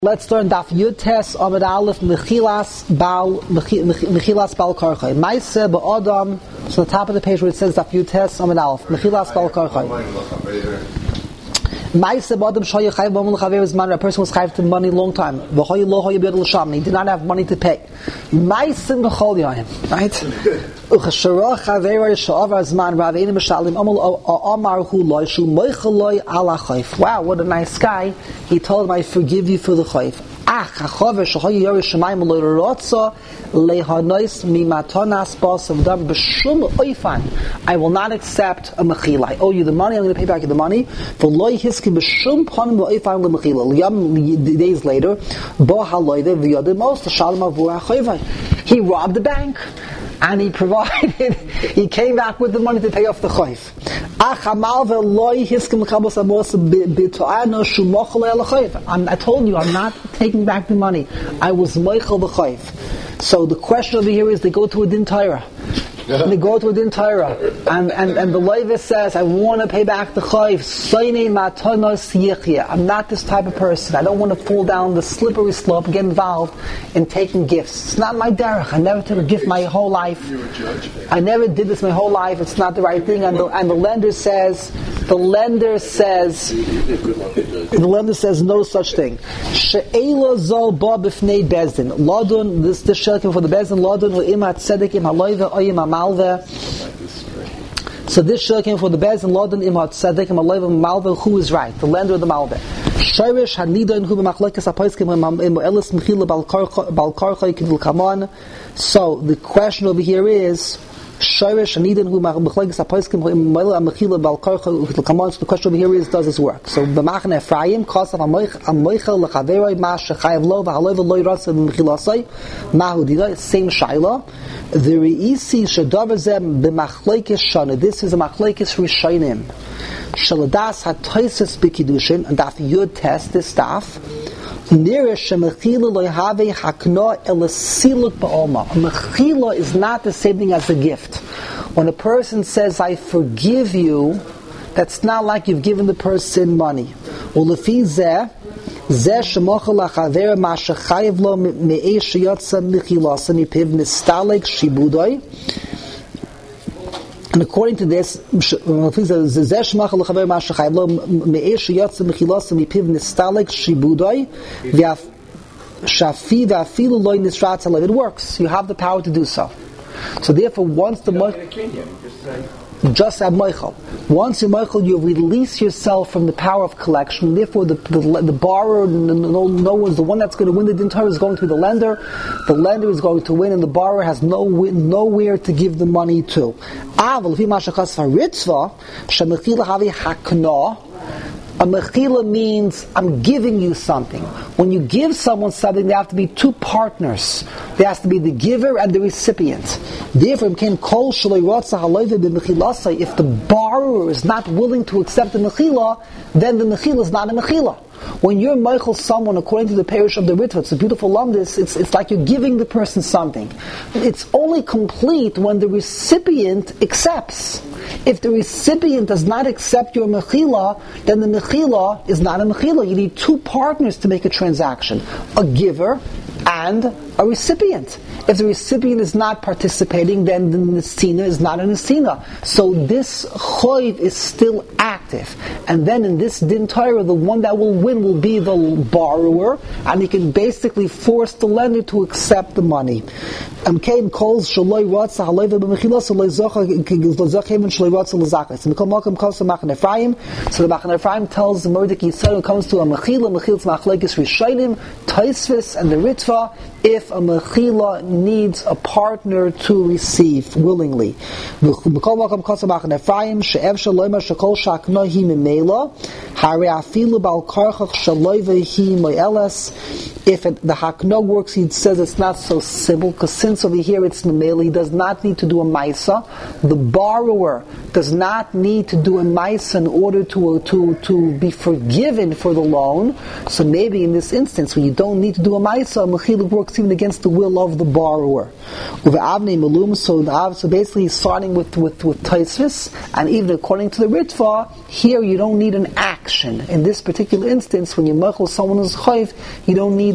Let's learn Daf Yud Tes Amud Aleph Mechilas Bal Karchai. Ma'aseh ba'Adam. It's on the top of the page where it says Daf Yud Tes Amud Aleph Mechilas Bal Karchai. Ma'aseh ba'Adam Shaya Chayav B'Amul Chaver Zman. A person was chayav to money a long time. V'Hoy Lo Hoy B'Yad L'Sham. He did not have money to pay. Ma'aseh b'Chol Yayim. Right? Uchasharach Chaver Sha'avar Zman Raveinu M'Shalim Amul Amar Hu Lo Shu Moichel Lo Ala Chayf. Wow, what a nice guy! He told him, "I forgive you for the chayf." Ach, Chaver Shahoy Yori Shemayim Lo Rotza Lehanois Mimatonas Bas of Dam B'Shum Oifan. I will not accept a mechila. I owe you the money. I'm going to pay back you the money. For Loi Hiski B'Shum Ponim Oifan LeMechila. Liyam days later, Bo Haloide V'Yodim Mos L'Shalom Avur HaChayvai. He robbed the bank. And he came back with the money to pay off the chayf. I told you, I'm not taking back the money. I was moichel the chayf. So the question over here is, they go to a din Torah. And they go to a din Torah. And the Levi says, I want to pay back the chayf. I'm not this type of person. I don't want to fall down the slippery slope, get involved in taking gifts. It's not my derech. I never took a gift my whole life. You're a judge. I never did this my whole life. It's not the right thing. And the lender says no such thing. She'ela zol ba b'fnei bezdin. Ladun, this shilkin for the bezdin. Ladun le'imat tzedikim haloive oyim amalve. So this shilkin for the bezdin. Ladun imat tzedikim haloive amalve. Who is right? The lender or the malve? Shirish hanida hu b'machlekes apoiskim elis mechila bal karchay kivul kaman. So the question over here is, Shirish hanida hu b'machlekes apoiskim mechila bal karchay kivul kaman. So the question over here is, does this work? So b'machne Ephraim kasav amoichel lechaveroi ma shechayev lo v'haloiv lo yirasa b'mechilasai mahu dida. Same shaila. The reisi shedavar zem b'machlekes shana. This is a machlekes rishonim. Shaladas hatoises b'kiddushin, and Daf Yud Tes this Daf. Nirish shemechila loyhave hakno elasiluk ba'olma. A mechila is not the same thing as a gift. When a person says, "I forgive you," that's not like you've given the person money. Ulefi zeh shemochel lachaver ma shechayev lo me'ei sheyotza mechilasa mipiv nistalek shibudoi. And according to this, that's it works. You have the power to do so. So therefore, once the just have Michael. Once you're Michael, you release yourself from the power of collection. Therefore, the borrower, no one's the one that's going to win the din Torah is going to be the lender. The lender is going to win, and the borrower has nowhere to give the money to. A mechila means I'm giving you something. When you give someone something, there have to be two partners. There has to be the giver and the recipient. Therefore, if the borrower is not willing to accept the mechila, then the mechila is not a mechila. When you're meichel someone according to the parish of the Ritva, it's a beautiful lumdis, it's like you're giving the person something. It's only complete when the recipient accepts. If the recipient does not accept your mechila, then the mechila is not a mechila. You need two partners to make a transaction. A giver and a recipient. If the recipient is not participating, then the nesina is not a nesina. So this choiv is still active. And then in this din Torah, the one that will win will be the borrower, and he can basically force the lender to accept the money. So the Machane Ephraim tells the Murdik Yisrael, it comes to a mechila machlekes rishonim, Tosfos, and the Ritva, if a mechila needs a partner to receive willingly. If the hakno works, he says it's not so simple, because since over here it's memela, he does not need to do a maisa. The borrower does not need to do a maisa in order to be forgiven for the loan. So maybe in this instance, where you don't need to do a maisa, mechila works even against the will of the borrower. So basically he's starting with Taisvis, and even according to the Ritva, here you don't need an action. In this particular instance, when you mechel someone who's chayv, you don't need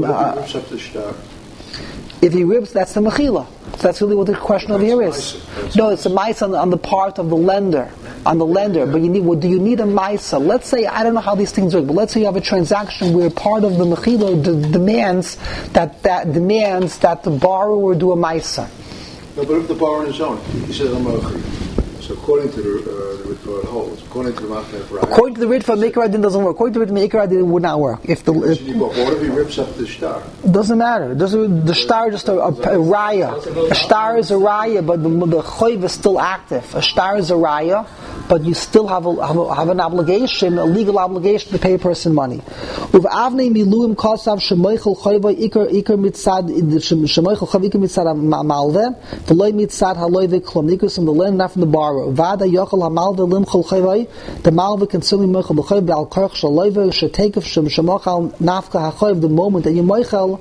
if he rips, that's the mechila. So that's really what the question over here is. No, it's a maisa on the part of the lender. On the lender, but do you need a maisa? Let's say, I don't know how these things work, but let's say you have a transaction where part of the mechila demands that the borrower do a maisa. No, but if the borrower on his own, he says, I'm a so according to the Ritva, it holds. According to the Ritva, Meikar Adin doesn't work. According to the Meikar Adin, it would not work. What if he rips up the star? Doesn't matter. The star is just a raya. A star is a raya, but the choiv is still active. A star is a raya, but you still have an obligation, a legal obligation to pay a person money. Uv avnei miluim kosav shemoichel choiva ikar mitzad shemoichel choiva ikar mitzad malve v'loy mitzad haloy v'klom nikus from the land, not from the borrower. Vada yochel hamalve limchel choiva, the malve can still be moichel b'choiv b'al karch shaloy v'shetekef shemochal nafka hachoiv, the moment that you moichel.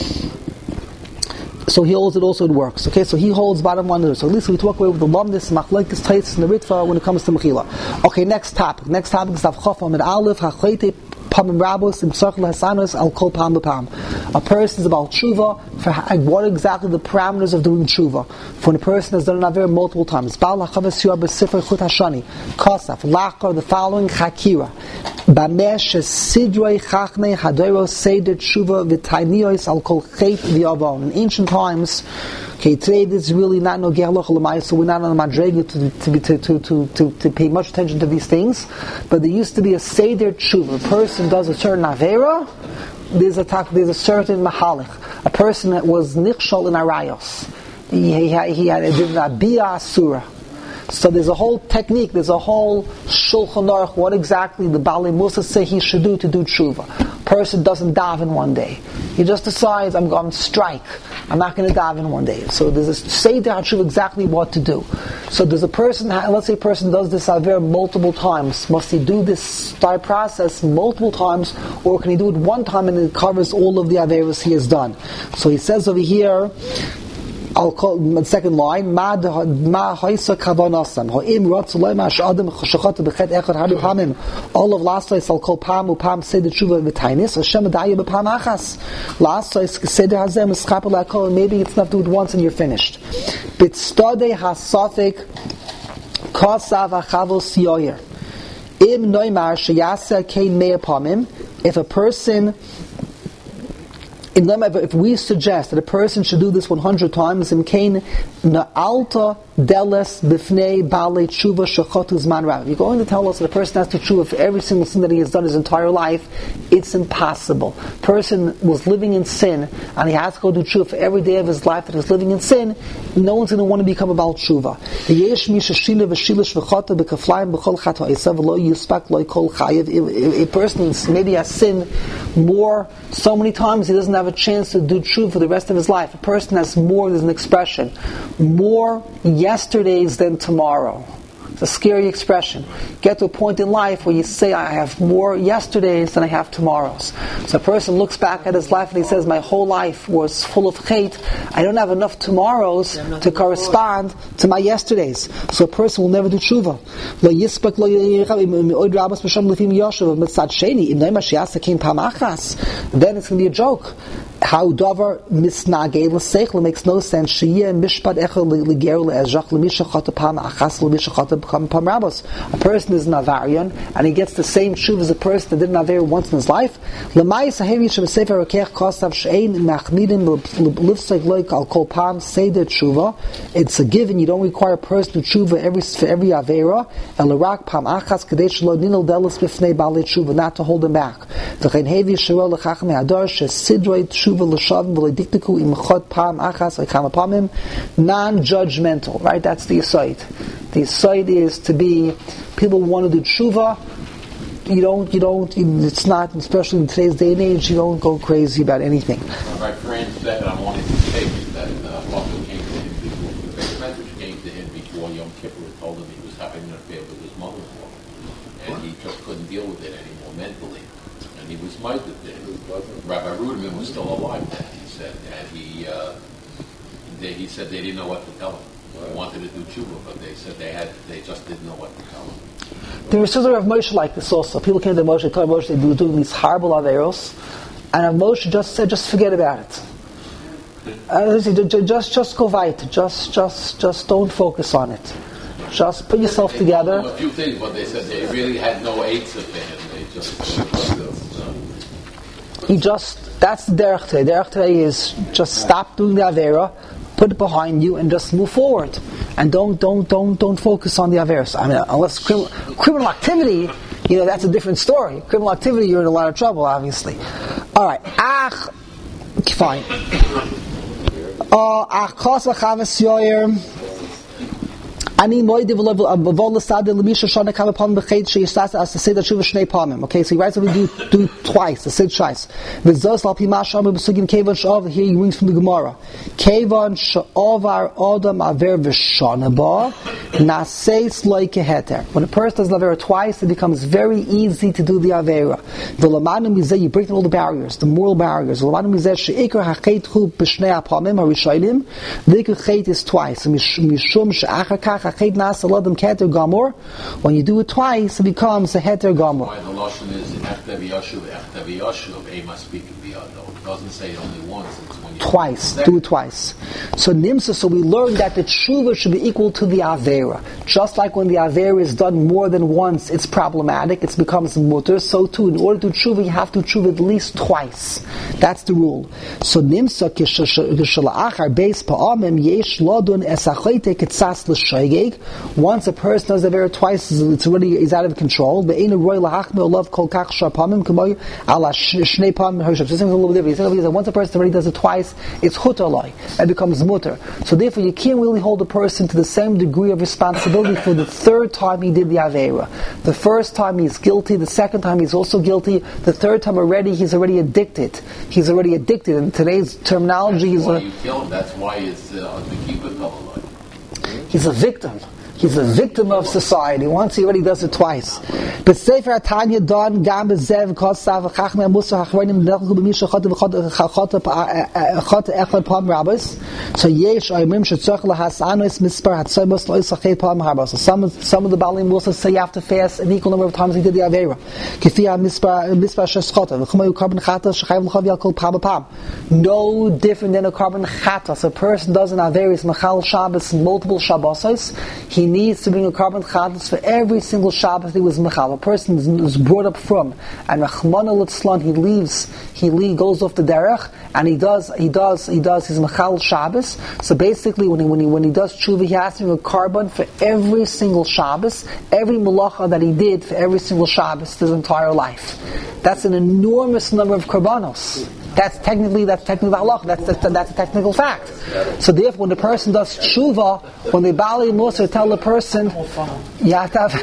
So he holds it also, it works. Okay, so he holds bottom line. So at least we talk away with the lumdis, machlekes, tais, and the ritva when it comes to mechila. Okay, next topic. Next topic is Avchof Amid Aleph, Hachleite, Pamim Rabos, Imsachel Hasanos, Al Kol Pam B'Pam. A person is about tshuva, for what exactly the parameters of doing tshuva. For when a person has done an aver multiple times. Baal HaChavas Yuah B'Sifra Chut HaShani, Kosaf, Lachar, the following Chakira. Bamesh Sidrei Chachmei Hadoros Seder Tshuva V'Tainiyos Al Kol Chet V'Yavon. In ancient times, okay, today this is really not no gerloch l'mayis, so we're not on the madrega to pay much attention to these things. But there used to be a seder tshuva. A person does a certain avera, there's a certain mahalich. A person that was nichshol in arayos, he had a bia asura. So there's a whole technique, there's a whole shulchan aruch, what exactly the Baalei Musa say he should do to do tshuva. Person doesn't daven one day. He just decides, I'm going to strike. I'm not going to daven one day. So there's a seder tshuva exactly what to do. So does a person, let's say a person does this aver multiple times. Must he do this entire process multiple times, or can he do it one time and it covers all of the averos he has done? So he says over here, I'll call the second line. Ma ha'isa kavanasam ha'im ratzulay ma sh'adam shachat b'chet echad harbi pamim. All of last days I'll call pam upam seder tshuva v'tainis. Hashem adaya b'pam achas. Last days seder hazem eschapel lakol. Maybe it's not do it once and you're finished. Bitstadei hasafik kasav achavos yoyer. Im noimar sheyaser kein mea pamim. If a person, if we suggest that a person should do this 100 times, in kain na'alta deles b'fnei baalei tshuva shechotu zman rav. You're going to tell us that a person has to tshuva for every single sin that he has done his entire life. It's impossible. Person was living in sin, and he has to go do tshuva for every day of his life that he's living in sin. No one's going to want to become a baal tshuva. A person maybe has sinned more, so many times he doesn't have a chance to do tshuva for the rest of his life. A person has more, there's an expression, more yesterdays than tomorrow. It's a scary expression. Get to a point in life where you say, I have more yesterdays than I have tomorrows. So a person looks back at his life and he says, my whole life was full of hate. I don't have enough tomorrows to correspond to my yesterdays. So a person will never do tshuva. Then it's going to be a joke. How davar misnagei l'seichel makes no sense. Sheyeh mishpat echel leger le'ezach le'mishachat pam achas le'mishachat pam rabos. A person is an avarian and he gets the same tshuva as a person that didn't aver once in his life. L'mayis hahevi shem sefer rakech kosav she'ein machmidim l'ivsek loik al kol pam seder tshuva. It's a given. You don't require a person to tshuva for every avera. El l'rak pam achas kadei shelo ninol delos b'fnei baalei tshuva, not to hold him back. V'chein hevi shelo l'chachamei hadar she'sidroi tshuva. Non-judgmental, right? That's the aside. The aside is to be, people want to do tshuva. You don't, it's not, especially in today's day and age, you don't go crazy about anything. My friend said, I wanted to take that Apostle came to him before, the message came to him before Yom Kippur told him he was having an affair with his mother-in-law. And he just couldn't deal with it anymore mentally. And he was Shmita did. Rabbi Ruderman was still alive then, he said, and he said they didn't know what to tell him. They wanted to do tshuva, but they said they just didn't know what to tell him. There was a of Moshe like this also. People came to Moshe, told Moshe they were doing these horrible averos, and Moshe just said, just forget about it. Just go weiter. Just don't focus on it. Just put yourself together. A few things, but they said they really had no aids of it, and they just. That's the derech today. Derech today is just stop doing the avera, put it behind you, and just move forward. And don't focus on the averos. I mean, unless criminal activity, that's a different story. Criminal activity, you're in a lot of trouble, obviously. All right, fine. Okay, so he writes that we do twice, the Sid Shais. Here he brings from the Gemara. When a person does the Avera twice, it becomes very easy to do the Avera. You break all the barriers, the moral barriers. The is twice. When you do it twice, it becomes a heter gamor. Why the lashon is echtev yashuv, ema speaking biyado. It doesn't say it only once. It's when you twice. Do it twice. So nimsa. So we learned that the tshuva should be equal to the avera. Just like when the avera is done more than once, it's problematic. It becomes mutter. So too, in order to tshuva, you have to tshuva at least twice. That's the rule. So nimsa kishalachar beis pa'amim yesh lodun esachoyte ketzas l'shoigeg. Once a person does the avera twice, it's already is out of control. But ain't a roy lahachme olav kol kach shapamim k'moy ala shnei pamim hershap. So it's a little bit different. He said once a person already does it twice, it's hutaloi. It becomes mutter. So therefore, you can't really hold a person to the same degree of responsibility for the third time he did the avera. The first time he's guilty. The second time he's also guilty. The third time he's already addicted. He's already addicted. In today's terminology, you kill him. That's why it's the kibbutz. He's a victim. He's a victim of society. Once he already does it twice. But Sefer Tanya Don Gam Bezev Kosav Chachmei Musa Hachronim Nelchu B'Misha Chot Echad Pam Rabbis. So Yesh Oimrim Shetzorch Lahasanos Mispar Hatzoymus Loisachet Pam Harbos. So some of the Balim Musa say you have to fast an equal number of times he did the Avera. Kifia Mispar Sheschota V'chumayu Carbon Chata Shechayv L'chav Yakol Pam Pam. No different than a carbon Chata. So a person does an Avera is Machal Shabbos multiple Shabbosos. He needs to bring a carbon chatas for every single Shabbat he was mechal. A person is brought up from, and Rachmana Litzlan, he goes off the derech, and he does his mechal Shabbos. So basically, when he does tshuva, he has to bring a carbon for every single Shabbos, every malacha that he did for every single Shabbos his entire life. That's an enormous number of karbanos. That's technically halach. That's a technical fact. So therefore, when the person does tshuva, when the Bali Musa tell the person, you have to have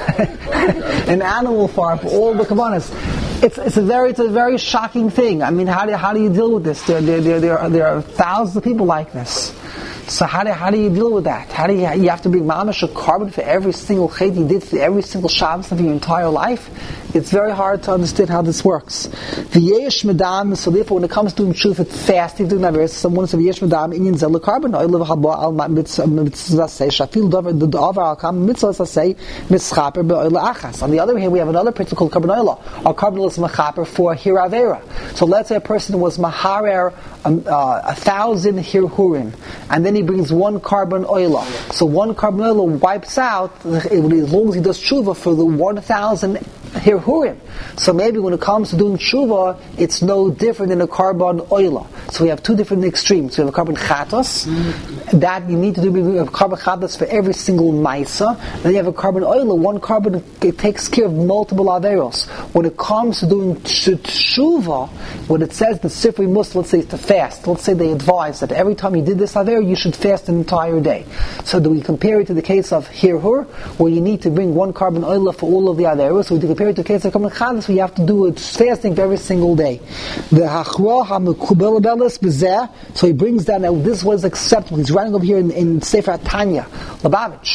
an animal farm for all the kabbanas. It's a very shocking thing. I mean, how do you deal with this? There are thousands of people like this. So how do you deal with that? You have to bring mamash a carbon for every single chet you did for every single Shabbos of your entire life? It's very hard to understand how this works. The yesh medam. So therefore, when it comes to doing tshuva, it's fasting, doing that. Someone says yesh medam inyan zel carbon oil of haba al mitzvah say shafil davar the davar al kam mitzvah say mischaper beoil achas. On the other hand, we have another principle called carbon oil. Our carbon oil is machaper for hiravera. So let's say a person was maharer 1,000 hirhurim, and then he brings one carbon oil. So one carbon oil wipes out as long as he does tshuva for the 1,000 hirhurim. So maybe when it comes to doing tshuva, it's no different than a carbon oil. So we have two different extremes. We have a carbon chatos, that you need to do a carbon chatos for every single maisa. Then you have a carbon oil. One carbon takes care of multiple averos. When it comes to doing tshuva, when it says the Sifri Muslim, let's say to fast. Let's say they advise that every time you did this aver, you should fast an entire day. So do we compare it to the case of hirhur, where you need to bring one carbon oil for all of the averos? So we compare it to the case of carbon chatos, where you have to do it fasting for every single day. The hachra hamekubel belis bezeh. So he brings down that this was acceptable. He's running over here in Sefer Tanya, Lubavitch.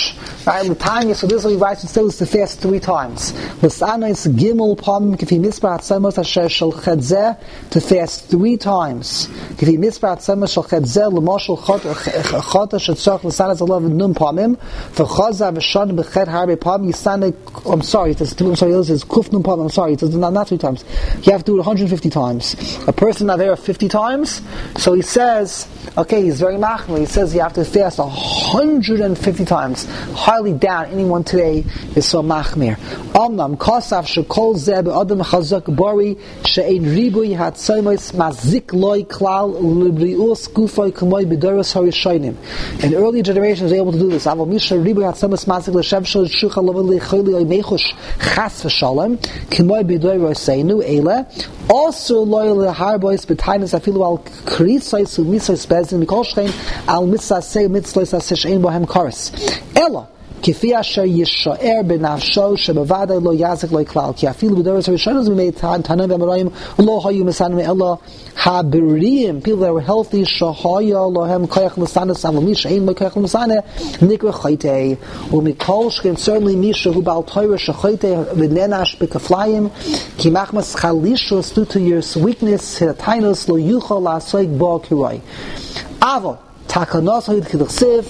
Right, Latanya, so this is what he writes, he still is to fast 3 times. L'sana is gimel pam, kifi mispat semos asher shal chedzeh, to fast 3 times. Kifi mispat semos shal chedzeh, l'moshel chota shetzach l'sana zalav nun pamim, v'chaza v'shan b'chet harbe pam, yisana, I'm sorry, it says kuf nun pam, I'm sorry, it says not 3 times. You have to do it 150 times. A person not there 50 times, so he says, okay, he's very machmir, he says you have to fast 150 times. Highly doubt anyone today is so machmir. Amnam kosav shekol zeh be'adam chazak bari she'ein ribui hatzoymois mazik loy klal librius gufay kamoy b'doros harishaynim. In early generations they were able to do this. Aval misha ribui hatzoymois mazik l'shev shel shucha loveli chayli oy mechush chas v'shalom kamoy b'doros seinu ele also loyal harbois b'tainis afilu al kritzais u'misais bezin mikol shchein al mitzasei mitzlois aseshein bohem karis ela כפי אשר ישאר בנפשו שבוודאי לא יזק לא כלל כי אפילו בדורס הראשונים we made תנאים ואמראים לא היו מסנאים אלא הבריאים people that were healthy שהיה להם כוח לסנס אבל מי שאין לו כוח לסנס נקרא חייטי ומכל שכן certainly מי שהוא בעל תורה שחייטי וננש בכפליים כי מחמס חלישוס due to your weakness התיינוס לא יוכל לעסוק בו כרוי אבל תקנוס היית כדכסיב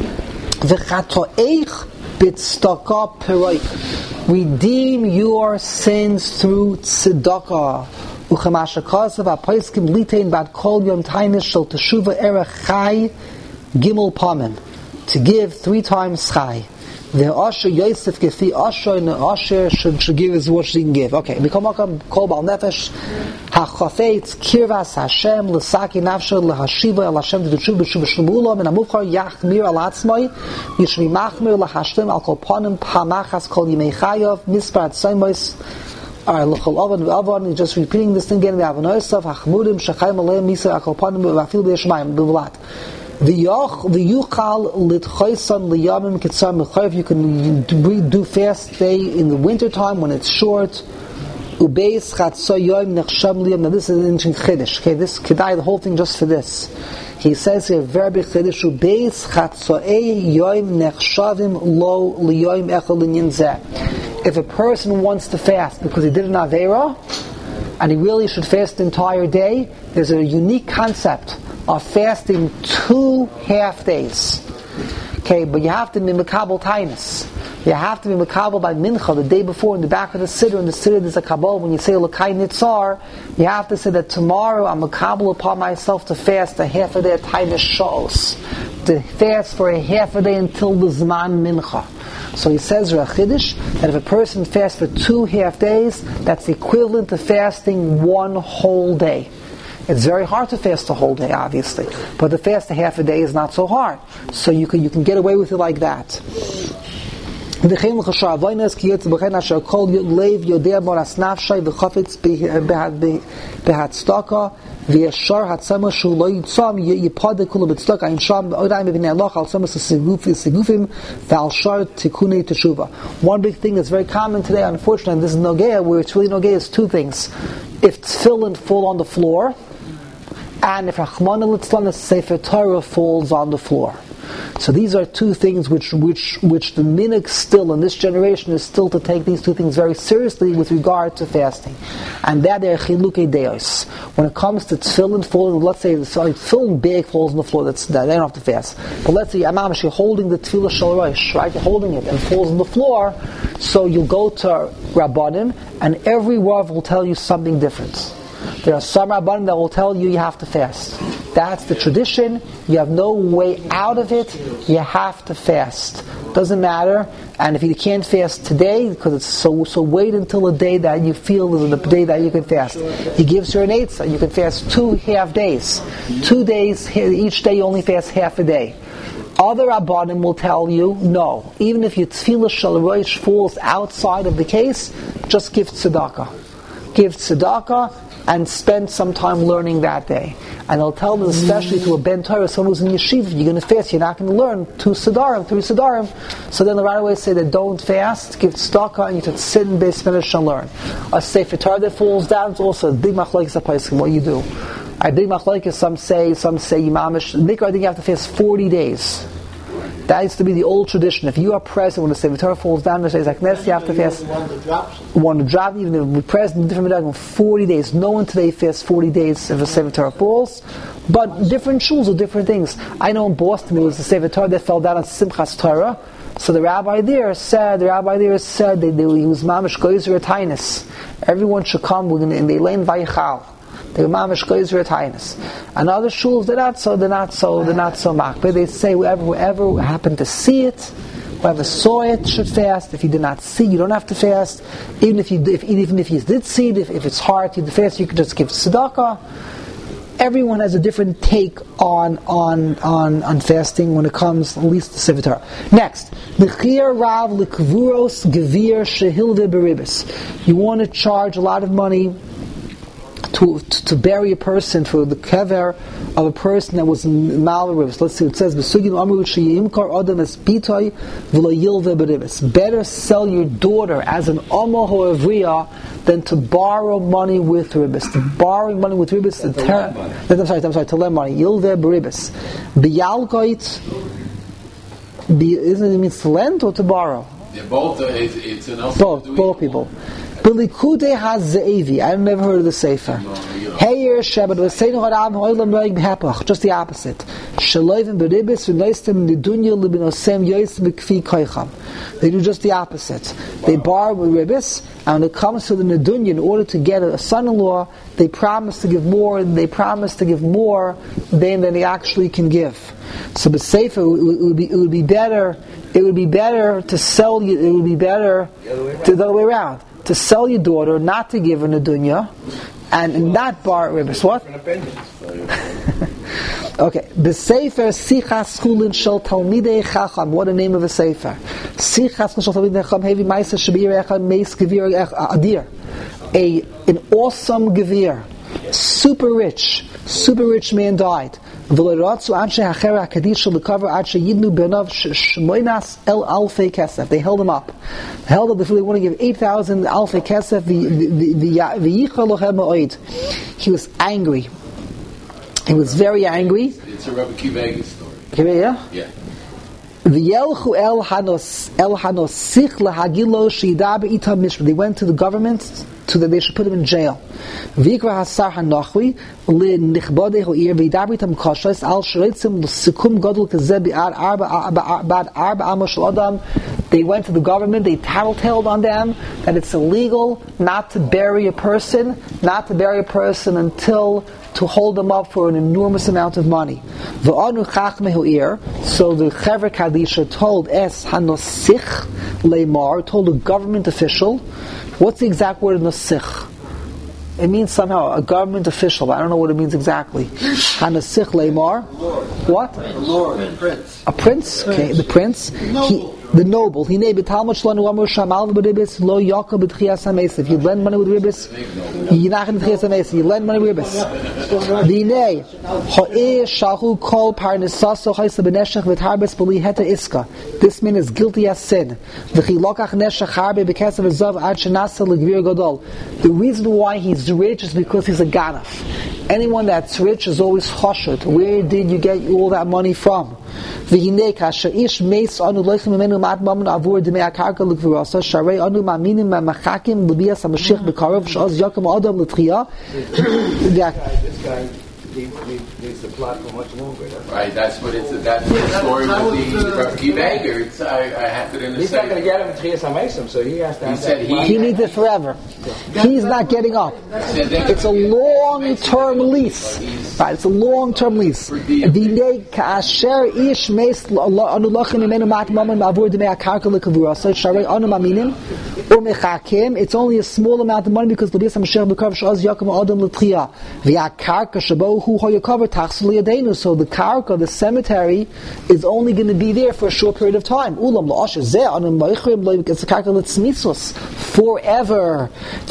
V'chatoeich b'tzedakah peroik. Redeem your sins through tzedakah. U'chemashakasav ha'poiskim litein bad kol yom tainish shel teshuva erech chai gimel pamim. To give 3 times chai. The Asher Yosef Gefi Asher and Asher should give is what she can give. Okay, Mikomokam Kol Bal Nefesh HaChafetz Kirvas Hashem L'Saki Nafshe L'Hashiva El Hashem T'Tshuv B'Shuv Shmulam and Amufar Yachmir Al Atzmai Yishmi Machmir L'Hashtem Al Kol Panim Pamachas Kol Yimei Chayav Misprat Saimois L'Chol Ovan V'Avon. Just repeating this thing again. We have an Osav Hachmudim Shechayim Aleim Misa Al Kol Panim V'Afil B'Yeshmayim B'Vlat. The yuchal litchoisan liyamim kitzar mechayev. You can do fast day in the winter time when it's short. Ubeis chatzoyim nechsham liyam. Now this is an ancient chiddush. Okay, this kedai the whole thing just for this. He says here very big chiddush. Ubeis chatzoyim nechshavim lo liyoim echol linyan zeh. If a person wants to fast because he did an avera and he really should fast the entire day, there's a unique concept of fasting 2 half days. Okay, but you have to be mekabel tainus. You have to be mekabel by mincha the day before in the back of the siddur. In the siddur there's a kabbalah. When you say l'kai nitzar, you have to say that tomorrow I'm mekabel upon myself to fast a half a day of tainus shos, to fast for a half a day until the zman mincha. So he says Rachidish that if a person fasts for 2 half days, that's equivalent to fasting 1 whole day. It's very hard to fast the whole day, obviously, but to fast a half a day is not so hard. So you can get away with it like that. וישר הצמא שהוא לא יצום יפודה כולו בצדקה אין שם עדיין מביני הלוך על צמא סיגופים ועל שאר תיקוני תשובה. One big thing that's very common today, unfortunately, this is nogea, where it's really nogea, is 2 things. If tefillin fall on the floor, and if Rachmana litzlan, the Sefer Torah falls on the floor. So these are 2 things which the minhag still in this generation is still to take these 2 things very seriously with regard to fasting, and that they're chilukei deos. When it comes to tefillin falling, let's say tefillin bag falls on the floor, they don't have to fast. But let's say you're holding the tefillah shel rosh, right? You're holding it and it falls on the floor, so you'll go to Rabbanim, and every Rav will tell you something different. There are some Rabbanim that will tell you have to fast. That's the tradition. You have no way out of it. You have to fast. Doesn't matter. And if you can't fast today, because it's so wait until the day that you feel is the day that you can fast. He gives you an eitzah. You can fast 2 half days. 2 days, each day you only fast half a day. Other Rabbanim will tell you, no. Even if your tefillah shel rosh falls outside of the case, just give tzedakah. Give tzedakah and spend some time learning that day. And they'll tell them, especially to a ben Torah, someone who's in yeshiva, if you're going to fast, you're not going to learn 2 Sidarim, 3 Sidarim. So then they right away say that don't fast, give tzedakah, and you should sit in Beis Medrash and learn. A Sefer Torah that falls down, it's also a big machlokes apayiskim, what you do. A big machlokes, some say, Yimamish, Mikra, I think you have to fast 40 days. That used to be the old tradition. If you are present when the Sefer Torah falls down, you have to fast. One to drop, even if we're present in different medalim, 40 days. No one today fasts 40 days if a Sefer Torah falls. But different shuls do different things. I know in Boston there was a Sefer Torah that fell down on Simchas Torah. So the rabbi there said he was mamish goyzer etainis. Everyone should come and they lay in Vayichal. They were mamish goyzer etainis. And other shuls they're not so makbid. They say whoever happened to see it, whoever saw it should fast. If you did not see, you don't have to fast. Even if you did see it, if it's hard to fast, you can just give tzedakah. Everyone has a different take on fasting when it comes at least to Sefer Torah. Next, Mechir Rav Likvuros Gevir Shehilve Beribis. You want to charge a lot of money to bury a person for the kever of a person that was mal beribis. Let's see, it says Besugim Amru Sheyimkar Adam Es Bitoy V'Lo Yilve Beribis. Better sell your daughter as an Omo Hoevriya than to borrow money with ribis. Borrowing money with ribis, to lend money. Yilve beribis. Biyalkoit, isn't it means to lend or to borrow? Yeah, both. It's enough. Both people. Belikude has ze'evi. I've never heard of the sefer. Heyer Shabbat was saying just the opposite. Shaloivim beribis v'noistem nidunya libinosem yoisem b'kfi koicham. They do just the opposite. They borrow with ribis, and when it comes to the nidunya, in order to get a son-in-law, they promise to give more. They promise to give more than they actually can give. So the sefer, it would be better to sell you. It would be better the other way around. To sell your daughter, not to give her nedunya, and not borrow ribis. What? Okay. The Sefer Sichas Chulin Shel Talmidei Chacham. What a name of a Sefer. Sichas Chulin Shel Talmidei Chacham. Hevi Ma'aser Shebir Echad Meis Gevir Adir. An awesome Gevir. Super rich man died. They held him up. They want to give 8,000 alfei kesef. He was angry. He was very angry. It's a Rabbi Kiva story. Yeah? Yeah. They went to the government that they should put him in jail. They went to the government, they tattletailed on them that it's illegal not to bury a person until to hold them up for an enormous amount of money. So the Chevra Kadisha told told a government official. What's the exact word Nasich? It means somehow a government official, but I don't know what it means exactly. Hanasich Leimar. What? A lord, a prince. A prince? Okay, the prince. The noble. He named Talmud Shlanu Amur Shamal v'Ribis Lo Yaka b'Tchias HaMeis. If you lend money with ribis, you're not going to Tchias HaMeis. You lend money with ribis. V'nei Ha'eh Shahu Kol Parnesaso Chaysa B'Neshech V'Tarbes B'Li Heta Iska. This man is guilty as sin. V'chi Lokach Neshech Harbe B'Kesav Zav Ad Shenasa L'Gvir Gadol. The reason why he's rich is because he's a ganaf. Anyone that's rich is always choshet. Where did you get all that money from? V'hinei kasher ish meis anu loichem imenu mat mamun avur demei akarka l'kvirasa sharei anu ma'aminim ma'machakim l'bias ha'mashiach b'karov sh'oz yakum adam l'tchiyah. This guy needs to plot for much longer. Right, that's the story with the Rabbi Kiva. I have it in the He's not going to get him in Tchias HaMesim, so he has to have he needs it forever. He's not getting up. It's a long-term lease. Right, it's a long-term lease. It's only a small amount of money because so the karka, the cemetery, is only going to be there for a short period of time. Forever.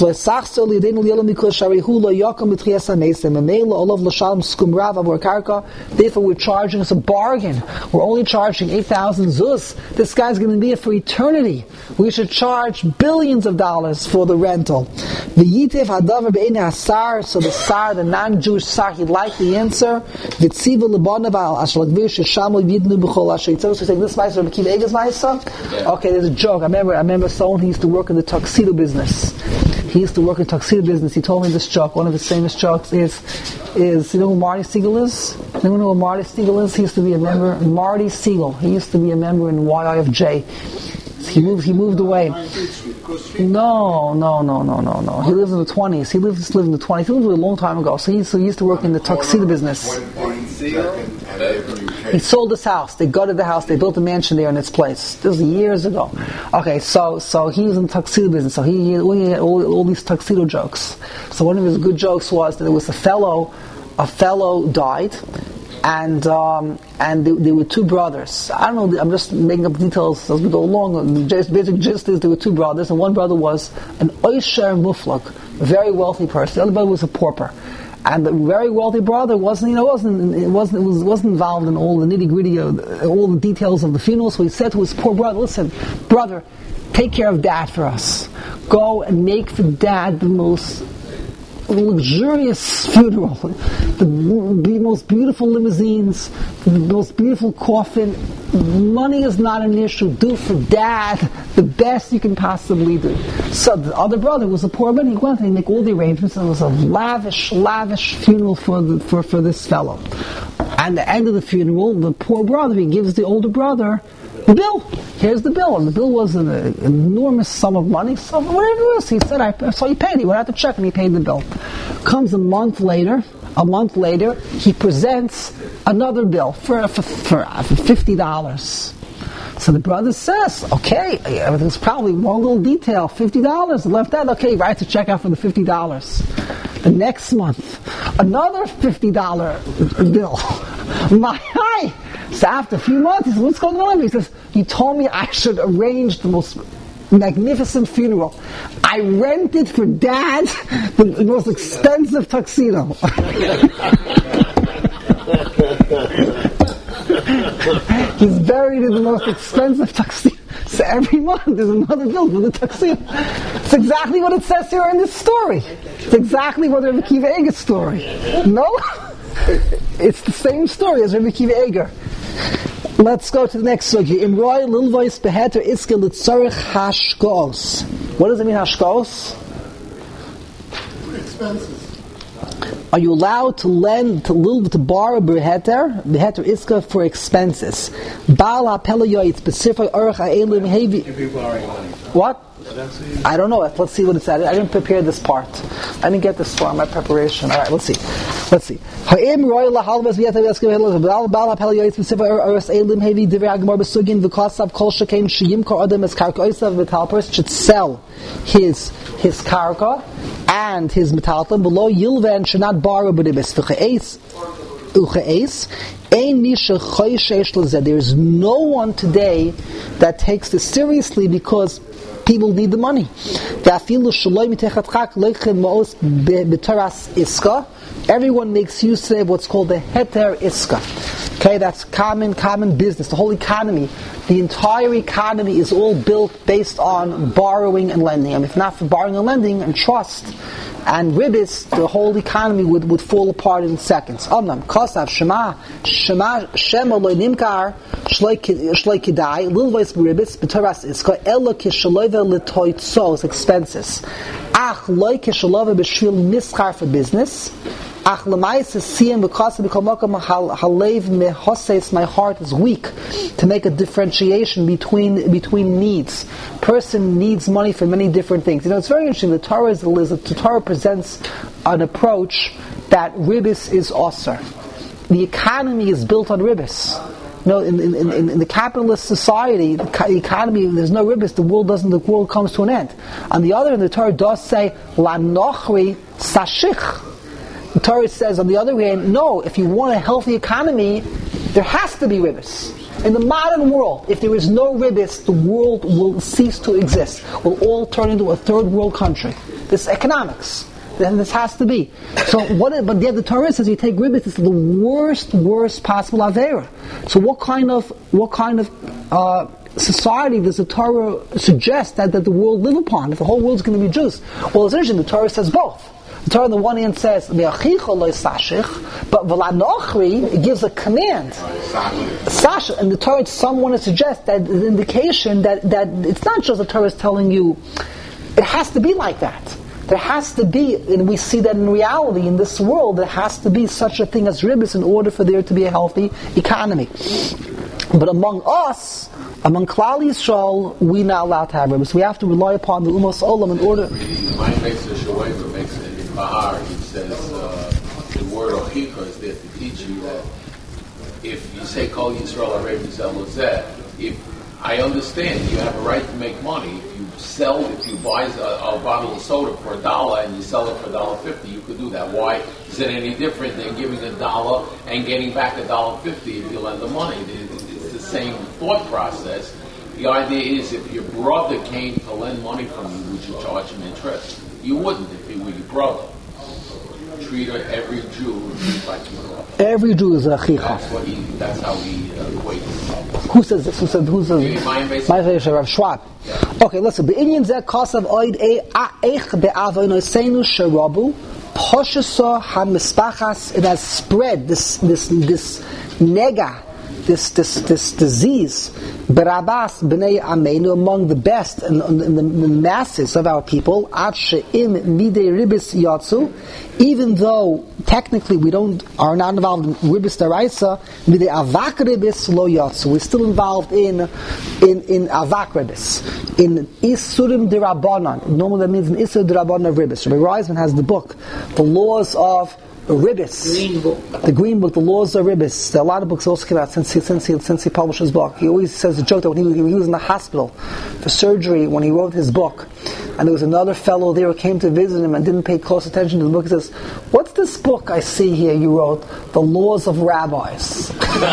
Therefore we're charging us a bargain. We're only charging 8,000 zuz. This guy's going to be here for eternity. We should charge billions of dollars for the rental. So the sar, the non-Jewish sar, he would like the answer. Vitziva lebanaval ashlagvish shamu yidnu b'chol asher. So saying this ma'aser Rabbi Akiva Eiger's ma'aser. Okay, there's a joke. I remember someone who used to work in the tuxedo business. He used to work in the tuxedo business. He told me this joke. One of his famous jokes is you know who Marty Siegel is? Anyone know who Marty Siegel is? He used to be a member. Marty Siegel. He used to be a member in YIFJ. He moved away. No. He lives in the 20s. He lived in the 20s. He lived a long time ago. So he used to work in the tuxedo business. He sold his house. They gutted the house. They built a mansion there in its place. This was years ago. Okay, so he was in the tuxedo business. So he had all these tuxedo jokes. So one of his good jokes was that there was a fellow died, and there were two brothers. I don't know, I'm just making up details as we go along. The basic gist is there were two brothers, and one brother was an Oisher Muflak, a very wealthy person. The other brother was a pauper. And the very wealthy brother wasn't involved in all the nitty-gritty, all the details of the funeral. So he said to his poor brother, "Listen, brother, take care of Dad for us. Go and make for Dad the most luxurious funeral, the most beautiful limousines, the most beautiful coffin. Money is not an issue. Do for Dad the best you can possibly do." So the other brother was a poor man. He went and he made all the arrangements, and it was a lavish funeral for this fellow. And at the end of the funeral, the poor brother, he gives the older brother the bill. Here's the bill. And the bill was an enormous sum of money. So whatever it was, he said, I saw he paid. He went out to check and he paid the bill. Comes a month later, he presents another bill for $50. So the brother says, okay, there's probably one little detail, $50 left out. Okay, he writes a check out for the $50. The next month, another $50 bill. So after a few months, he says, what's going on? He says, you told me I should arrange the most magnificent funeral. I rented for Dad the most expensive tuxedo. He's buried in the most expensive tuxedo. So every month there's another bill for the tuxedo. It's exactly what it says here in this story. It's exactly what Rabbi Akiva Eiger's story. No? It's the same story as Rabbi Akiva Eiger. Let's go to the next sugya. In roy lilvois beheter iske litzarich hashkos. What does it mean, hashkos? Expenses. Are you allowed to lend, to borrow beheter iska for expenses? Baal ha'pela yoyt specific orach ha'elim hevi. You'd be borrowing money. What? I don't know. Let's see what it said. I didn't prepare this part. I didn't get this far in my preparation. All right, let's see. Ha'im royal lahalvas v'yata v'yaskeveh Baal ha'pela yoyt specific orach ha'elim hevi divrei ha'gemar b'sugin v'kosav kol shekein sheyimkar adam es karka oisav v'tal person should sell his karka and his metalton below yilven should not borrow b'ribis ucheis. There is no one today that takes this seriously because people need the money. Everyone makes use today of what's called the heter iska. Okay, that's common business. The whole economy, the entire economy is all built based on borrowing and lending. And if not for borrowing and lending and trust and ribis, the whole economy would fall apart in seconds. Amnam kosav shema lo nimkar shloi kidai lilvos ribis b'toras iska elo kishalove letoitsos expenses. Ach lo kishalove b'shvil mischar for business. Ach l'mayis siyam b'kosav b'kolmakam halev mehoses. My heart is weak to make a differentiation between needs. Person needs money for many different things. You know, it's very interesting. The Torah presents an approach that ribis is osir. The economy is built on ribis. You know, in the capitalist society, the economy, there's no ribis. The world comes to an end. On the other hand, the Torah does say la nochri sashich. The Torah says, on the other hand, no, if you want a healthy economy, there has to be ribis. In the modern world, if there is no ribis, the world will cease to exist. We'll all turn into a third world country. This is economics. Then this has to be. But yet the Torah says you take ribis, it's the worst possible avera. So what kind of society does the Torah suggest that the world live upon? If the whole world's going to be Jews? Well, it's interesting, the Torah says both. The Torah on the one hand says, but V'lanochri, it gives a command. Sasha. And the Torah, some want to suggest that the indication that it's not just the Torah is telling you, it has to be like that. There has to be, and we see that in reality, in this world, there has to be such a thing as ribbis in order for there to be a healthy economy. But among us, among Klal Yisrael, we're not allowed to have ribbis. We have to rely upon the Umos Olam in order. Mine makes a Shoever, makes it in Bahar. He says the word Ochika is there to teach you that if you say Kol Yisrael Arev Zelozeh, if I understand you have a right to make money. If you buy a bottle of soda for $1 and you sell it for $1.50, you could do that. Why is it any different than giving $1 and getting back $1.50 if you lend the money? It's the same thought process. The idea is if your brother came to lend money from you, would you charge him interest? You wouldn't if he were your brother. Treat every Jew like your brother. Every Jew is a chicha. That's how he equates. Who says this? Who says this? Rav Schwab. Okay, listen. Be'inyan zeh kasav oid eich be'avonosenu sherabu poshesa hamispachas. It has spread this nega, this disease. Berabas b'nei ameinu, among the best and the masses of our people. Ad she'im midei ribis yatsu. Even though technically we are not involved in ribis daraisa, midei avak ribis lo yatsu. We're still involved in avak ribis, in isurim derabanan. Normally that means in isur derabanan of ribis. Rabbi Reisman has the book, The Laws of Ribis, the Green Book, The Laws of Ribis. There are a lot of books also came out since he published his book. He always says a joke that when he was in the hospital for surgery when he wrote his book, and there was another fellow there who came to visit him and didn't pay close attention to the book. He says, "What's this book I see here you wrote? The Laws of Rabbis."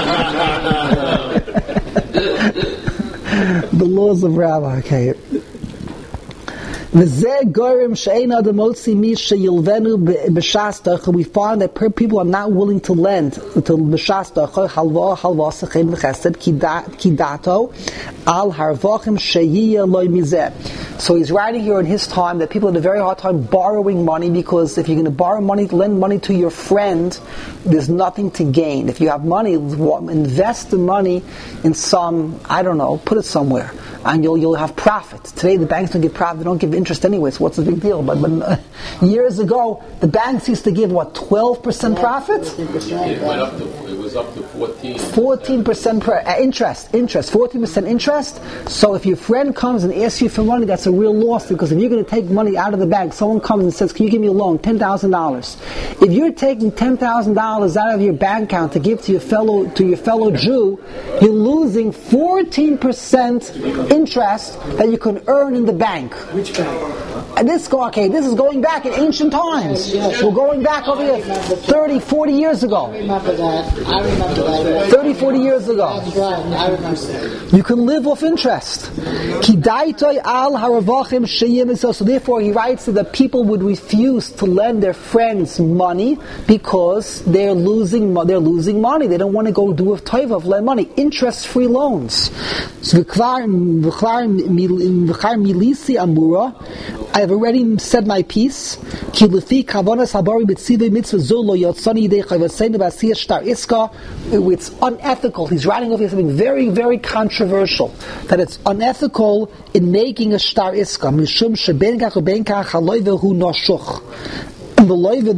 The Laws of Rabbi. Okay. We find that people are not willing to lend to b'shas dacha halva sechem v'chesed kidato al harvachim sheyiya loy mizeh. So he's writing here in his time that people had a very hard time borrowing money, because if you're going to borrow money, lend money to your friend, there's nothing to gain. If you have money, invest the money in some, I don't know, put it somewhere, and you'll have profit. Today the banks don't give profit; they don't give interest anyway. So what's the big deal? But years ago, the banks used to give 12% profit. It was up to 14% interest. 14% interest. So if your friend comes and asks you for money, that's a real loss, because if you're going to take money out of the bank, someone comes and says, "Can you give me a loan, $10,000?" If you're taking $10,000 out of your bank account to give to your fellow Jew, you're losing 14% interest that you can earn in the bank. Which bank? And this is going back in ancient times. We're going back over here 30, 40 years ago. I remember that. 30, 40 years ago. That's right. I remember that. You can live off interest. So therefore he writes that people would refuse to lend their friends money because they're losing money. They don't want to go do a taiva of lend money. Interest-free loans. So I have already said my piece. It's unethical. He's writing over here something very, very controversial. That it's unethical in making a shtar iska. The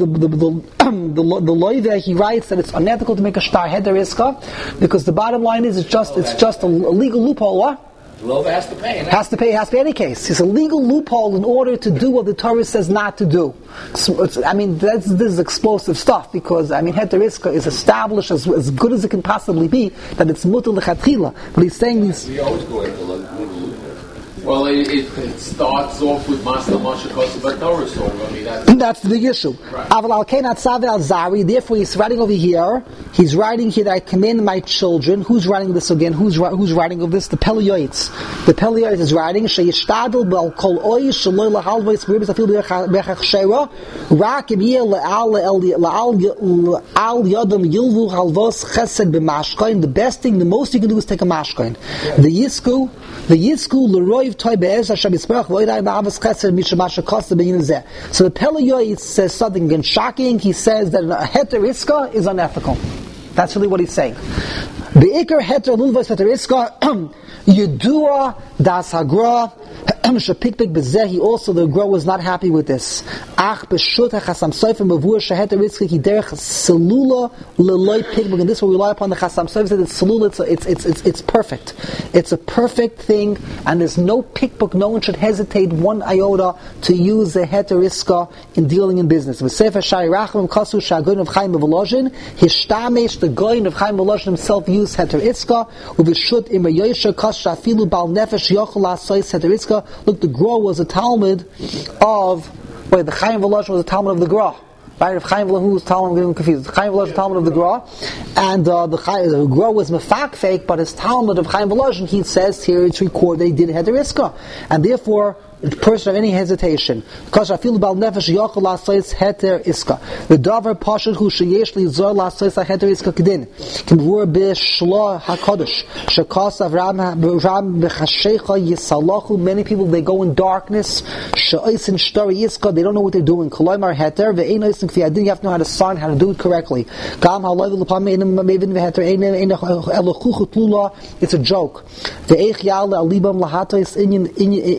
loive, he writes that it's unethical to make a shtar heder iska, because the bottom line is it's just a legal loophole. What? Lover has to pay. Has to pay in any case. It's a legal loophole in order to do what the Torah says not to do. So this is explosive stuff, because heter iska is established as good as it can possibly be, that it's mutar lechatchila. But he's saying these. We always go into well, it starts off with Masla Moshe Kosev Torah, so that's the big issue. Right. Therefore, he's writing over here. He's writing here that I command my children. Who's writing this again? Who's writing of this? The Pelioites. The Pelioites is writing. Sheyishtadel bel kol oy shaloi lahalvos ribis afil bechach shera rak im yeh leal yadam yilvu halvos chesed b'mashkain. The best thing, the most you can do is take a mashkain. The yisku l'roiv Pele Yoetz says something again shocking. He says that a heter iska is unethical. That's really what he's saying. Be'ikar heter lulvos heter iska yedua das hagra shapikpik bezehi. Also, the Gra was not happy with this. Ach b'shut hachasam sofer mavur sheheter iska ki derech selula leloy pikpik. And this will rely upon the chasam sofer that it's selula. It's perfect. It's a perfect thing, and there's no pikpik. No one should hesitate one iota to use the heter iska in dealing in business. V'sefer shari rachamim kasu shagoyin of Chaim Volozhin hishtamesh. The goyin of Chaim Volozhin himself used heter iska. Uv'shut imar yosher kas shafilu bal nefesh yochel lasois heter iska. Look, the Gra was a Talmud of... Wait, the Chaim Volozhin was a Talmud of the Gra. Right? If Chaim Volozhin was Talmud, I'm getting confused. The Chaim Volozhin was a Talmud of the Gra. And the Gra was mefakfek, but his Talmud of Chaim Volozhin, he says here, it's recorded they did heter iska. And therefore, the person of any hesitation. Because I feel about nefesh yochel lasois heter iska. The davar pashut hu sheyesh li zor lasois heter iska kedin. Kimvur b'shlo hakodesh shekas avram b'chashecha yisalachu. Many people, they go in darkness. She'oisin shtori iska. They don't know what they're doing. Koloymar heter ve'ein oisin kfi adin. You have to know how to sign, how to do it correctly. Gam ha'loy v'lepam einim mevin v'heter einim elochuchu tlula. It's a joke. Ve'eich yale alibam lahatois inyin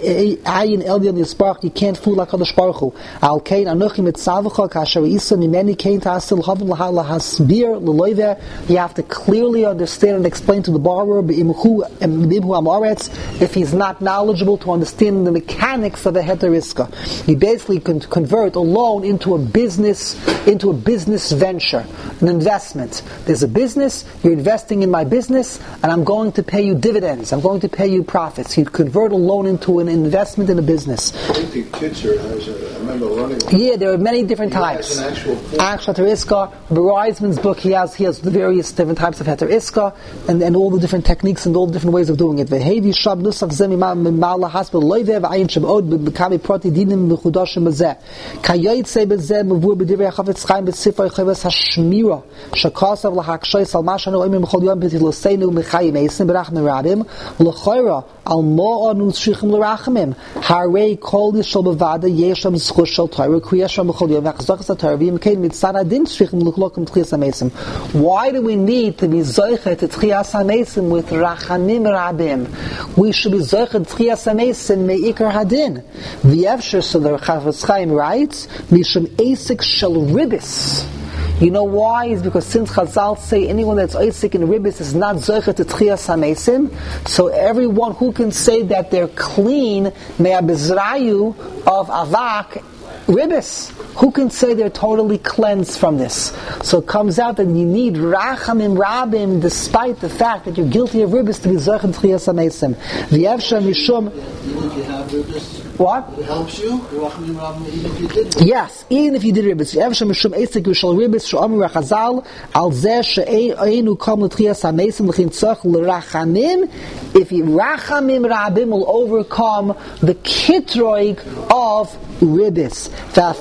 Elyon Yisparach, you can't fool HaKadosh Baruch Hu. Al Kain Anuchi Mitzavacha Kasher Isa Mimeni Kain Tasil Havim Lahasbir L'Loiver. You have to clearly understand and explain to the borrower B'imhu Amoretz if he's not knowledgeable to understand the mechanics of a heter iska. He basically can convert a loan into a business venture, an investment. There's a business, you're investing in my business, and I'm going to pay you dividends. I'm going to pay you profits. He'd convert a loan into an investment in a business. I think the Kitzer has I remember running. Yeah, there are many different types. Actual heter iska. Reisman's book, he has the various different types of heter iska and all the different techniques and all the different ways of doing it. Vehevi shab nusach zeh mimala hasbel loive v'ayin shabod b'kavi proti dinim b'chudashim b'zeh kayoytze b'zeh mevur b'divrei hafetz chaim b'sifrei chavas hashmira shakasav l'hakshay salmashanu oimim b'chol yom b'tiloseinu m'chayim eisim b'rachmim rabim l'choira al mo'anu shrichim l'rachamim harei kol yishol b'vada yesham zchus shel Torah kriyasham b'chol yom v'chazachas ha'Torah v'yimkein mitzad adin shrichim l'chlokim t'chiyas ha'meisim. Why do we need to be zoichet to t'chiyas ha'meisim with rachamim rabim? We should be zoichet t'chiyas ha'meisim me'ikar hadin. V'yevshir, so the Chafetz Chaim writes, mishum eisik shel ribis. You know why? It's because since Chazal say anyone that's oisik in ribis is not zoichet to t'chiyas ha'meisim, so everyone who can say that they're clean me'abizrayu of avak ribis, who can say they're totally cleansed from this? So it comes out that you need rachamim rabim despite the fact that you're guilty of ribis to be zoichet t'chiyas ha'meisim. V'yevshar mishum. What? It helps you. Yes, even if you did ribis. If you rachamim rabim will overcome the kitroig of ribis.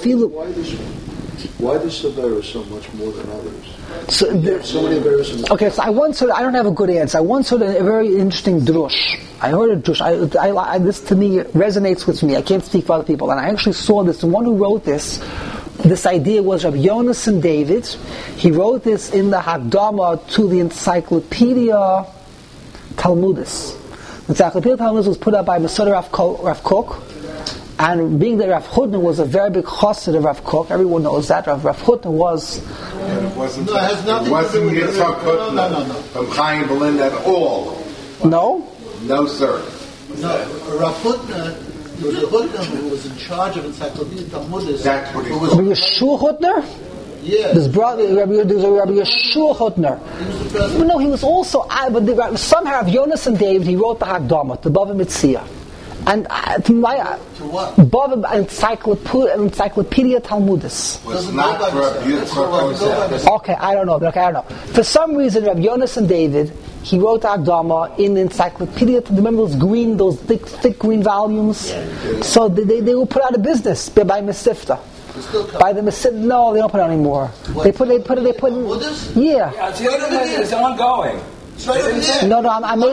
Why this Severa so much more than others? So many embarrassing. Okay, so I don't have a good answer. I once heard a very interesting drush. I heard a drush. This to me resonates with me. I can't speak for other people. And I actually saw this. The one who wrote this idea was Rabbi Yonasan David. He wrote this in the Hakdama to the Encyclopedia Talmudis. The Encyclopedia Talmudis was put up by Masada Rav Kook. And being that Rav Hutner was a very big chassid of Rav Kook, everyone knows that. Rav Hutner was... It wasn't Yitzhak Hutner from Chaim Berlin at all. No? No, sir. No, Rav Hutner, there was a Hutner who was in charge of Encyclopedia Talmudis. That's what he was. Rabbi Yeshua Hutner? Yeah. His brother, Rabbi Yeshua Hutner. He was the president. No, he was also... But somehow, Yonasan David, he wrote the Hakdama, the Bava Metzia. And to what? Bava Encyclopedia Talmudis. Was not for Yitzhak. Okay, I don't know. For some reason, Rabbi Yonasan David, he wrote Hakdama in the Encyclopedia. Remember those thick green volumes? Yeah. So they were put out of business by Mesifta. By the Mesifta, no, they don't put it out anymore. What? They put. Yeah. It's ongoing. No, I made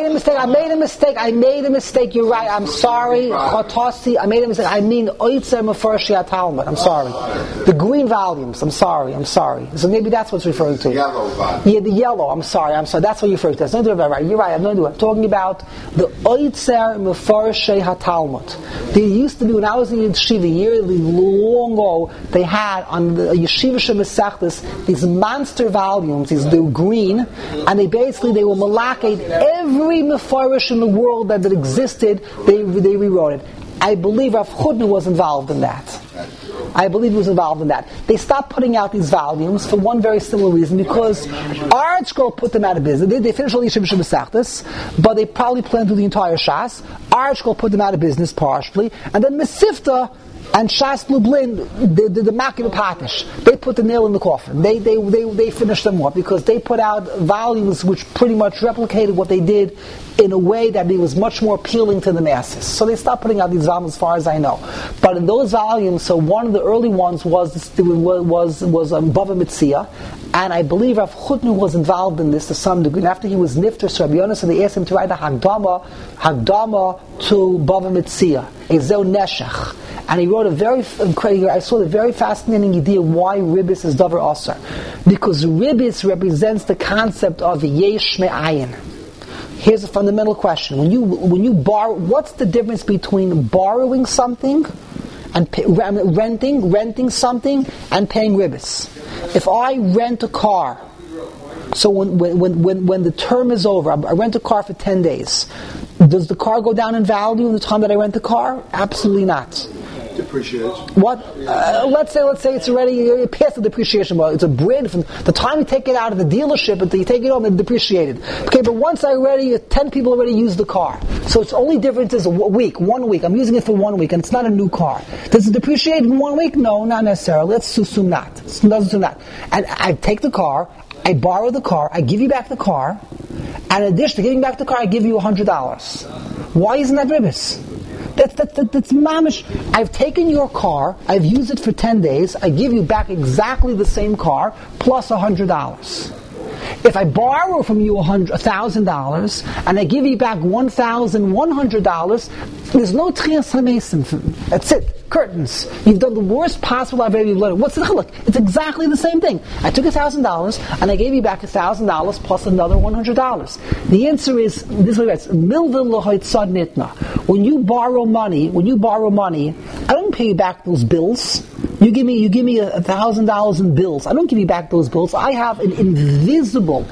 a mistake. You're right. I'm sorry. Chotasi, I made a mistake. I mean Oitzer Mefarshi Talmud. I'm sorry. The green volumes. I'm sorry. So maybe that's what's referring to. Yellow volume. Yeah, the yellow. I'm sorry. That's what you're referring to. That's not right. You're right. I'm talking about the Oitzer Mefarshi Talmud. There used to be, when I was in yeshiva long ago, they had on the Yeshiva Shemesachtas these monster volumes. They were green, and they were malaked every mefarish in the world that existed. They rewrote it. I believe Rav Chutner was involved in that. They stopped putting out these volumes for one very similar reason, because ArtScroll put them out of business. They finished all the Yeshiva Shemesachtas, but they probably planned through the entire Shas. ArtScroll put them out of business partially, and then Mesivta and Shas Lublin, the Makim Patish, they put the nail in the coffin. They finished them off because they put out volumes which pretty much replicated what they did in a way that it was much more appealing to the masses. So they stopped putting out these volumes, as far as I know. But in those volumes, so one of the early ones was Bava Metzia, and I believe Rav Chutner was involved in this to some degree. And after he was nifter, so Rabbi Yonasan, they asked him to write a Hagdama to Bava Metzia, Ezeu Neshech. And he wrote I saw the very fascinating idea why Ribbis is Davar Asar. Because Ribbis represents the concept of Yesh Me'ayin. Here's a fundamental question. When you borrow, what's the difference between borrowing something and renting something and paying Ribbis? If I rent a car, so when the term is over, I rent a car for 10 days, does the car go down in value in the time that I rent the car? Absolutely not. Depreciates. What? Let's say it's already past the depreciation. Well, it's a bridge from the time you take it out of the dealership until you take it home, it's depreciated. Okay, but once 10 people already use the car, so its only difference is 1 week. I'm using it for 1 week, and it's not a new car. Does it depreciate in 1 week? No, not necessarily. Let's assume not. And I take the car, I borrow the car, I give you back the car, and in addition to giving back the car, I give you $100. Why isn't that Ribbis? That's mamish. I've taken your car, I've used it for 10 days, I give you back exactly the same car plus $100. If I borrow from you $1,000 and I give you back $1,100, there's no transformation. That's it. Curtains. You've done the worst possible I've ever learned. What's the look? It's exactly the same thing. I took $1,000 and I gave you back $1,000 plus another $100. The answer is this way: it's when you borrow money, I don't pay you back those bills. You give me $1,000 in bills. I don't give you back those bills. I have an invisible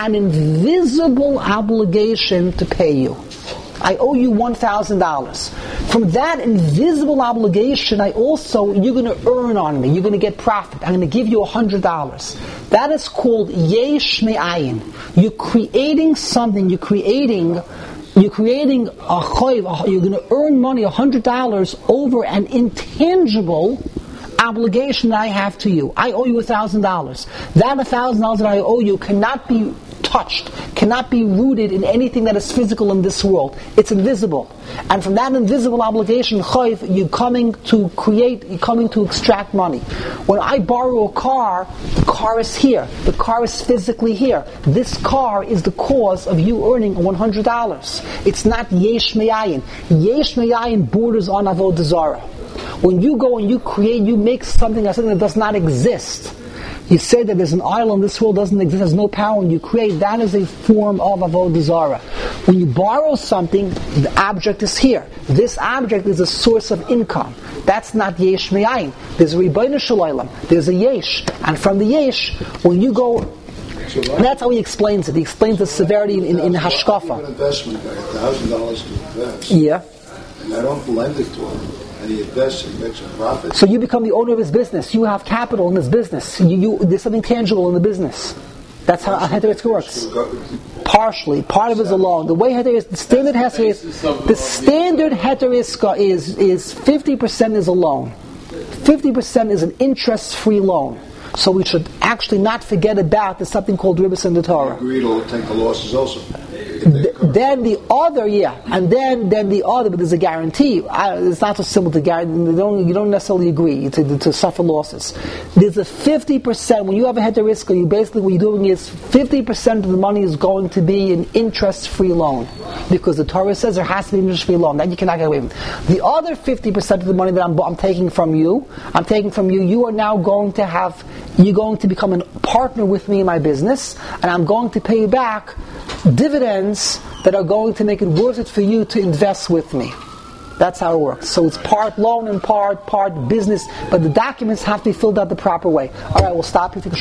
obligation to pay you. I owe you $1,000. From that invisible obligation, you're going to earn on me. You're going to get profit. I'm going to give you $100. That is called yesh me'ayin. You're creating something. You're creating a choiv. You're going to earn money, $100 over an intangible obligation that I have to you. I owe you $1,000. That $1,000 that I owe you cannot be touched, cannot be rooted in anything that is physical in this world. It's invisible. And from that invisible obligation, chayv, you're coming to extract money. When I borrow a car, the car is here. The car is physically here. This car is the cause of you earning $100. It's not yesh me'ayin. Yesh me'ayin borders on avodah zarah. When you go and you make something that does not exist. You say that there's an idol in this world doesn't exist, there's no power, and you create, that is a form of avodah zarah. When you borrow something, the object is here. This object is a source of income. That's not yesh me'ayin. There's a ribono shel olam. There's a yesh. And from the yesh, when you go, that's how he explains it. He explains the severity in hashkafa. An investment, $1,000 to invest. Yeah. And I don't lend it to him. And he invests and makes a profit. So you become the owner of his business. You have capital in his business. There's something tangible in the business. That's how Heter Iska works. Partially. Part of it is a loan. The way Heter Iska, the standard Heter Iska is 50% is a loan. 50% is an interest-free loan. So we should actually not forget about there's something called Ribbis in the Torah. Agreed, will take the losses also. And then the other, then the other, but there's a guarantee. It's not so simple to guarantee. You don't necessarily agree to suffer losses. There's a 50%, when you have a heter risk, you basically what you're doing is 50% of the money is going to be an interest-free loan. Because the Torah says there has to be an interest-free loan. That you cannot get away with. The other 50% of the money that I'm taking from you, you are now going to become a partner with me in my business, and I'm going to pay you back dividends that are going to make it worth it for you to invest with me. That's how it works. So it's part loan and part business, but the documents have to be filled out the proper way. All right, we'll stop here.